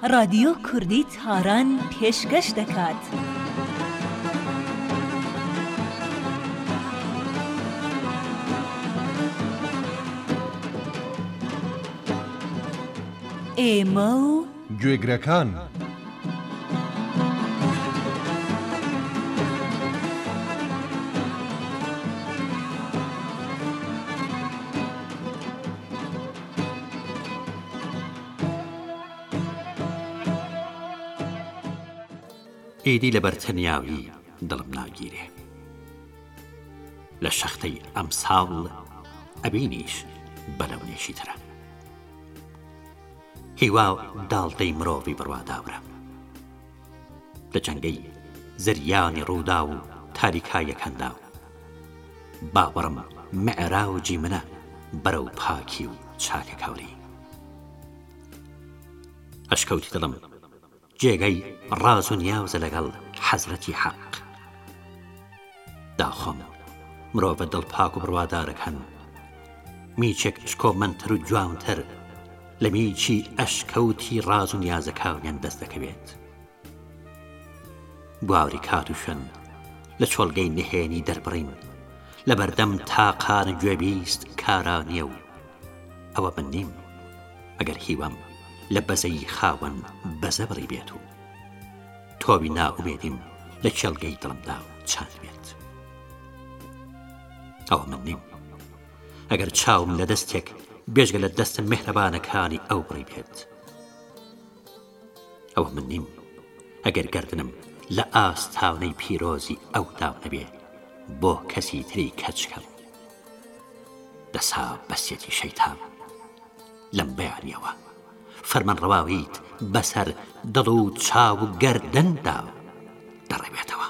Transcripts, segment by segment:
رادیۆ کوردی تاران پێشکەش دەکات. ئێمە و گوێگرەکان ئیدی لە بەرتەنیاوی دڵم ناگیرێ لە شەختەی ئەم ساڵ ئەبینیش بەلەونێشی ترە هیوا داڵتەی مرۆڤی بڕواداورە لە جەنگەی زریانی ڕوودا و تاریکایەکەندا و باوەڕم مەعراوجی منە بەرەو پاکی و چاکە کەوری ئەشکەوتی دڵم جێگەی ڕاز و نیازە لەگەڵ حەزرەتی حەق داخۆم مرۆڤە دڵپاک و بڕوادارەکەن میچێک شکۆمەندتر و جوانتر لە میچی ئەشکەوتی ڕاز و نیازەکانیان دەست دەکەوێت بواوری کات و شوێن لە چۆڵگەی نهێنی دەربڕین لە بەردەم تاقانە گوێبیست کارانیە و ئەوە من نیم ئەگەر هیوام لە بەزەی خاوەن بەزە بڕی بێت و تۆبی ناومێدیم لە کێڵگەی دڵمدا چاند بێت ئەوە من نیم ئەگەر چاوم لە دەستێک بێژگە لە دەستە مهرەبانەکانی ئەو بڕی بێت ئەوە من نیم ئەگەر گەردنم لە ئاستاونەی پیرۆزی ئەو داو نەبێ بۆ کەسی تری کەچکەم دەسا بەسێتی شەیتان لەم بەیانیەوە فەرمان ڕەواویت بەسەر دڵ و چاو و گەردەندا دەڕێبێتەوە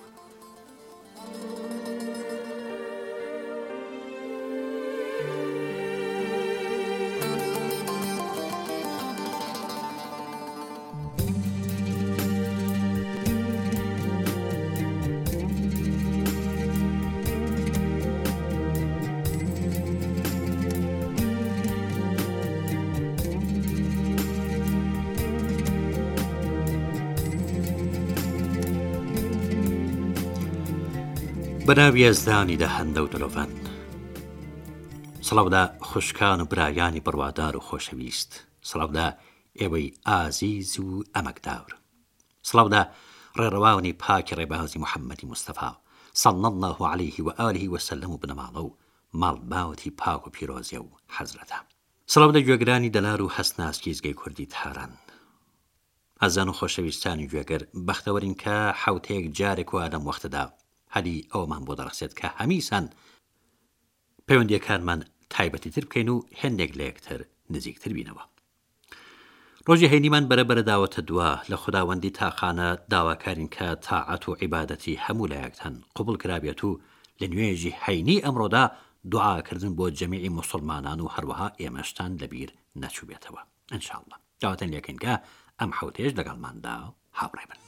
بەناوی ئەزدانی دە هەندە و دلۆڤەن سڵاودا خوشکان و برایانی بڕوادار و خۆشەویست سڵاودا ئێوەی ئازیز و ئەمەکداور سڵاودا ڕێڕەواونی پاکی ڕێبازی محەممەدی مستەفا صلی الله عليه و آله وسلم و بنەماڵە و ماڵباوەتی پاک و پیرۆزیە و حەزرەتە سڵاودا گوێگرانی دەلار و هەستناسکی زگەی کوردی تاران ئازان و خۆشەویستانی گوێگەر بەختەوەرین کە حوتەیەک جارێک و ئادەم وەختەدا هەلی ئەومان بۆ دەڕەسێت کە هەمیسان پەیوەندیەکانمان تایبەتی تر بکەین و هەندێک لە یەکتر نزیکتر بینەوە ڕۆژی هەینیمان بەرەبەرە داوەتە دووە لە خوداوەندی تاقانە داواکارین کە تاعەت و عیبادەتی هەموو لایەکتان قوبول کرابێت و لە نوێژی هەینی ئەمڕۆدا دوعاکردن بۆ جەمیعی موسڵمانان و هەروەها ئێمەشتان لەبیر نەچوو بێتەوە ئینشاءالله داوەتەن لێکەین کە ئەم حوتێش لەگەڵماندا هاوڕێ بن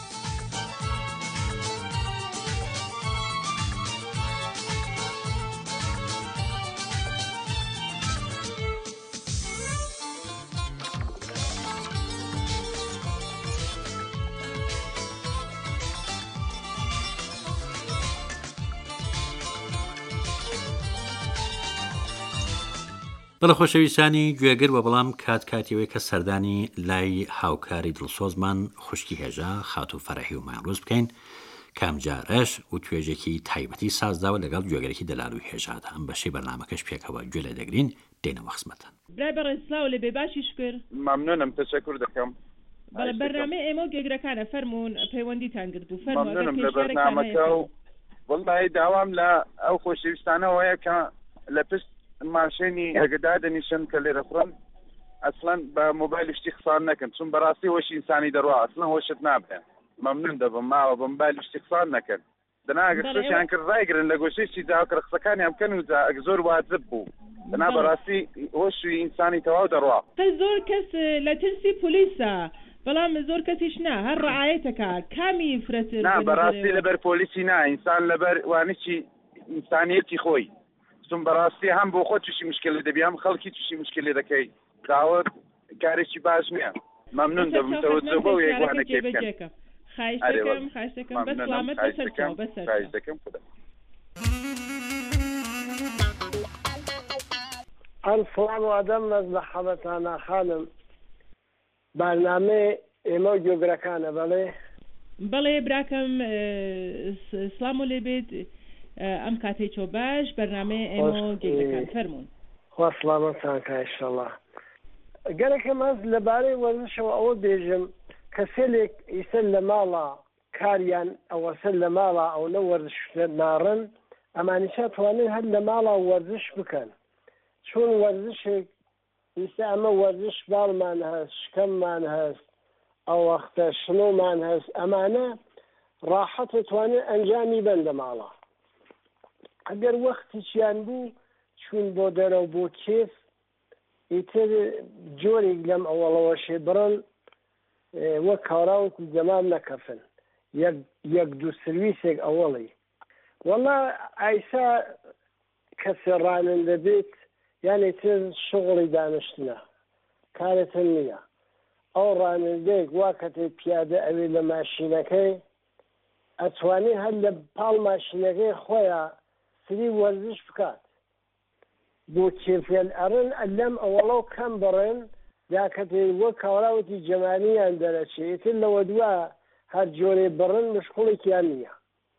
بەڵە خۆشەویستانی گوێگر وە بەڵام کاتیەوەی کە سەردانی لای هاوکاری دڵسۆزمان خوشکی هێژە خات و فەرەحی و مایڕوز بکەین کام جارەش و توێژێکی تایبەتی سازداوە لەگەڵ گوێگەرێکی دەلال و هێژادا ئەم بەشەی بەرنامەکەش پێکەوە گوێ لە دەگرین دێنەوە خزمەتەن برای بەڕێسلااو لە بێباشی شکر ممنونم تشکر دەکەم بەڵە بەرنامە ئێمە گێگرەکانە فەرمونون پەیوەندیتان کرد و ممنونم لە بەرنامەکە و وڵای داوام لە ئەو خۆشەویستانەوەیە کە لە پشت ماشێنی هەگەدا دەنیشن کە لێرە خوڕن ئەسڵەن بە مۆبایل شتی قسان نەکەن چون بەڕاستی هۆشی ئینسانی دەڕوا ئەسڵەن هۆشت نابێ مەمنون دەبم ماوە بە مۆبایل شتی قسان نەکەن دەناگەر شتیان کرد ڕایگرن لە گۆشەیەکی جاوکە قسەکانیان بکەن و زۆر واجب بوو دەنا بەڕاستی هۆشی ئینسانی تەواو دەڕوا زۆر کەس لە ترسی پۆلیسە بەڵام زۆر کەسیش نا هەر ڕعایەتەکە کامی فرەتر نا بەڕاستی لەبەر پۆلیسی نا ئینسان لەبەر وانیی ئینسانیەتی خۆی چون بەڕاستی هەم بۆ خۆ تووشی مشکل دەبی هەم خەڵکی تووشی مشکلی دەکەی داوت کارێکی باش نییە ممنون دەبمەوە جواب و یەکوانەکەی بکەن جێبەجێکە خواهش دەکەم بە سلامەت بەسەرچاو خواهش دەکەم خوددا السلام علیکم از محبتانا خانم برنامه ئێمە گوێگرەکانە بەڵێ براکەم سلام و لێبێت ئەم کاتەی چۆ باش بەرنامەی ئێمە گوێگرەکان فەرموون خوا سلامەتان کە ئینشەڵڵا گەرەکەم هەست لەبارەی وەرزشەوە ئەوە بێژم کە سێلێک ئیسەر لە ماڵە کاریان ئەوە سەر لە ماڵە ئەو نە وەرزش ناڕن ئەمانیشا توانن هەر لە ماڵە وەرزش بکەن چون وەرزشێک ئیسا ئەمە وەرزش باڵمان هەست شکەممان هەست ئەو وەختە شنۆمان هەست ئەمانە ڕاحەت توانن ئەنجامی بەن لە ماڵە ئەگەر وەختیچیان بوو چون بۆ دەرەوە بۆ کێف ئیتر جۆرێک لەم ئەوەڵەوەشێ بڕن وەک کاراوەکی جەمال نەکەفن یەک دوو سرویسێک ئەوەڵی وەڵا ئایسا کەسێ ڕانن دەبێت یعنی تر شغڵی دانیشتنە کارێتن نییە ئەو ڕانندەیەک واکەتێ پیادە ئەوێ لە ماشینەکەی ئەتوانێت هەر لە پاڵ ماشینەکەی خۆیان سری وەرزش بکات بۆ کێفێن ئەڕن ئەلەم ئەوەڵە و کەم بڕێن یاکەتێ وەک کاوراوەتی جەمانیان دەرەچێتتر لەوە دووە هەر جۆرێ بڕن مشکڵێکیان نییە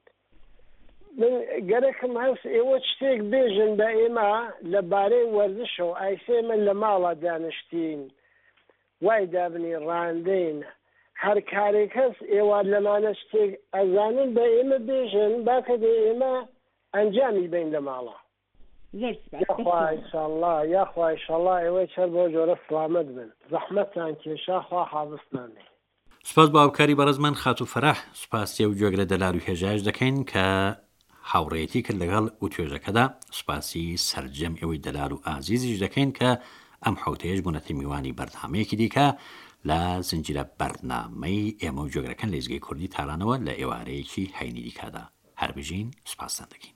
من گەرەکم هەست ئێوە شتێک بێژن بە ئێمە لەبارەی وەرزشەوە ئایسێ من لە ماڵە دانیشتین وای دابنی ڕاندین هەر کارێک هەست ئێوە لەمانە شتێک ئەزانن بە ئێمە بێژن باکە دێ ئێمە ئەنجامی بین لە ماڵە یاخوا ئینشەڵڵا ئێوەی چەر بۆ جۆرە سلامەت بن زەحمەتان کێشا خوا حافظتانێ سوپاس بۆ هاوکاری بەڕێزمان خاتو فەرەح سوپاسی و گوێگرە دەلار و هێژایش دەکەین کە هاوڕێتی کرد لەگەڵ و توێژەکەدا سوپاسی سەرجەم ئێوەی دەلار و ئازیزیش دەکەین کە ئەم حوتەیەش بوونەتی میوانی بەردەهامەیەکی دیکە لە زنجیرە بەرنامەی ئێمە و جۆگرەکەن لە ئێزگەی کوردی تارانەوە لە ئێوارەیەکی هەینی دیکەدا هەر بژین سوپاسان دەکەین.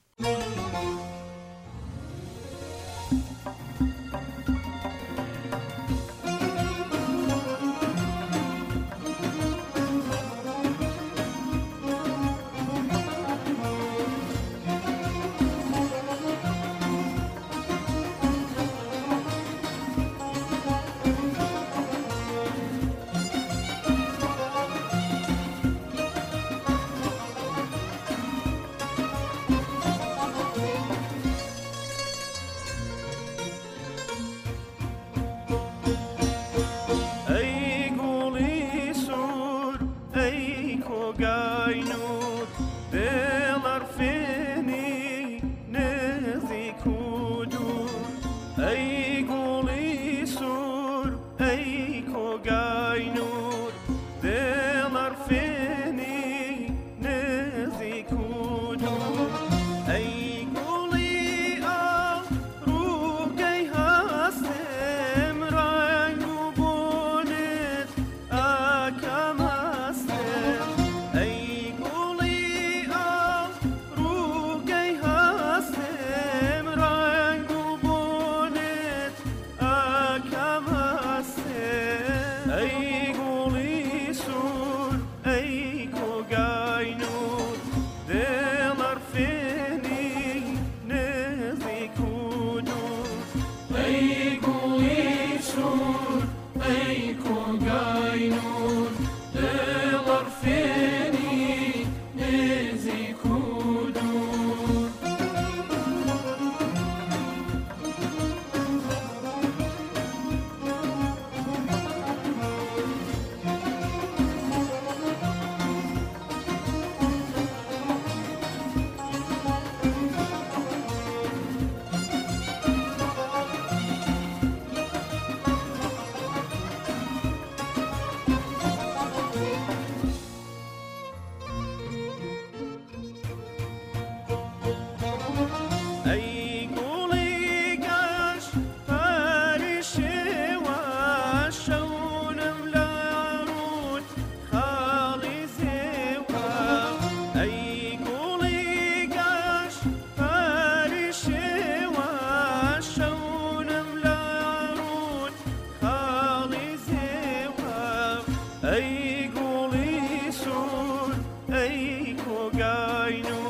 ئەی گوڵی سوور ئەی کۆگاین و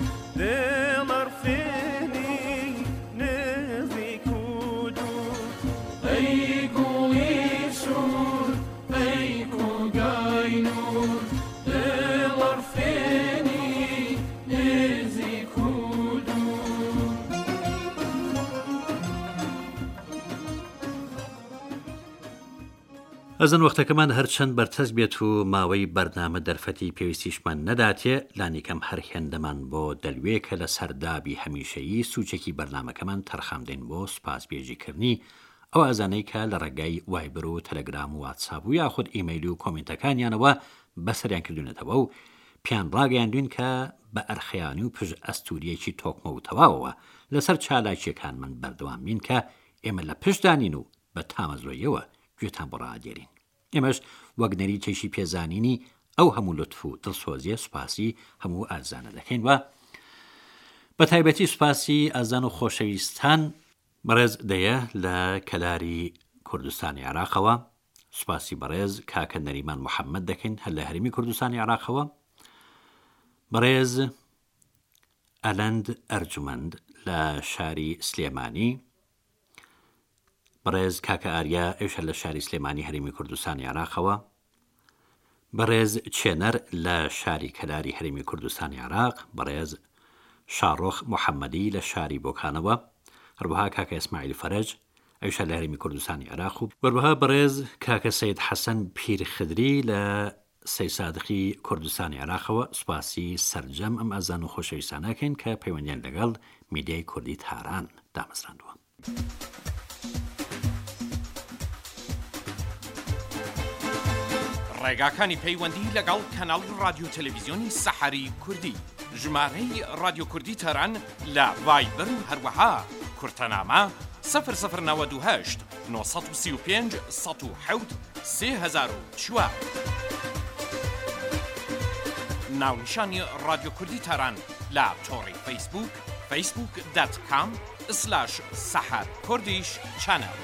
دێڵەرفێنی نێزیک و دوور ئەی گوڵی سوور ئەی کۆگاین و دێڵەرفێنی نێزیک و دوور. ئەزن وەختەکەمان هەرچەند بەرتەس بێت و ماوەی بەرنامە دەرفەتی پێویستیشمان نەداتێ لانیکەم هەر هێندەمان بۆ دەلوێکە لە سەردابی هەمیشەیی سوچێکی بەرنامەکەمان تەرخامدەین بۆ سوپاسبێژیکردنی ئەو ئازانەی کە لە ڕێگای وایبر و تەلەگرام و واتساپ و یاخود ئیمەیل و کۆمنتەکانیانەوە بەسەریان کردوونەتەوە و پیان ڕاگەیاندوین کە بە ئەرخەیانی و پژ ئەستوریەکی تۆکمە و تەواوەوە لەسەر چالاکیەکان من بەردەوام بین کە ئێمە لە پشتدانین و بە تامەزۆیەوە گوێتان بۆ ڕادێرین. ئێمەش وەک نەریتێکی پێزانینی ئەو هەموو لطف و دڵسۆزیە سوپاسی هەموو ئازانە دەکەین و بە تایبەتی سوپاسی ئازان و خۆشەویستان بەڕێز دەیە لە کەلاری کوردستانی عێراقەوە، سوپاسی بەڕێز کاکە نەریمان محەممەد دەکەین هەر لە هەرمی کوردستانی عێراقەوە، بەڕێز ئەلەند ئەرجومەند لە شاری سلێمانی، بەڕێز کاکە ئاریا ئێوشە لە شاری سلێمانی هەرمی کوردستانی عێراقەوە، بەڕێز چێنەر لە شاری کەلاری هەرمی کوردستانی عێراق، بەڕێز شاڕۆخ محەممەدی لە شاری بۆکانەوە، هەروەها کاکە ئیسماعیل فەرەج ئەوشە لە هەرمی کوردستانی عێراق و بەروەها بەڕێز کاکە سەید حەسەن پیرخدری لە سەی سادقی کوردستانی عێراقەوە. سوپاسی سەرجەم ئەم ئازان و خۆشەویستانەکەین کە پەیوەندیان لەگەڵ میدیای کوردی تاران دامەزراندووە. ڕێگاکانی پەیوەندی لەگەڵ کەناڵی رادیۆ تەلەڤیزیۆنی سەحەری کوردی، ژمارەی رادیۆ کوردی تەران لە ڤایبەر و هەروەها کورتەنامە 0098 935 107 3004. ناونیشانی رادیۆ کوردی تەران لە تۆڕی فەیسبوک facebook.com/سەحەرکوردیش چەنەڵ.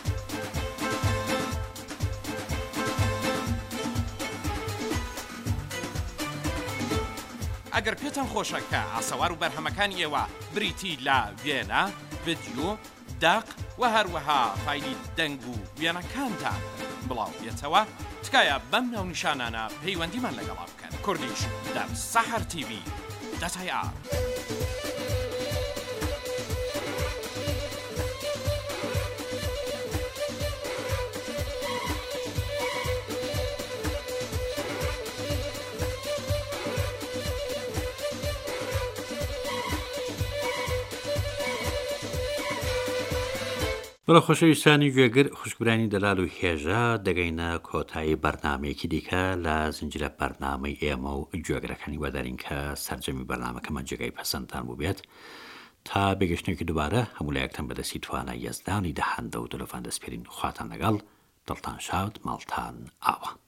ئەگەر پێتان خۆشە کە ئاسەوار و بەرهەمەکانی ئێوە بریتی لە وێنە، ڤیدیۆ، داق و هەروەها فایلی دەنگ و وێنەکانتان بڵاو بێتەوە، تکایە بەم ناونیشانانە پەیوەندیمان لەگەڵا بکەن. کوردیش در سەحەر تیڤی .ir. بەڵە خۆشەویستانی گوێگر، خوشکبرانی دەلال و هێژە، دەگەینە کۆتایی بەرنامەیەکی دیکە لە زنجیرە بەرنامەی ئێمە و گوێگرەکانی وەدارین کە سەرجەمی بەرنامەکەمان جێگای پەسەندتان بوو بێت. تا بێگەشتێکی دووبارە هەموو لایەکتان بەدەستی توانای یەزدانی دەهاندە و دلۆفان دەسپێرین. خواتان لەگەڵ، دڵتان شاد، ماڵتان ئاوە.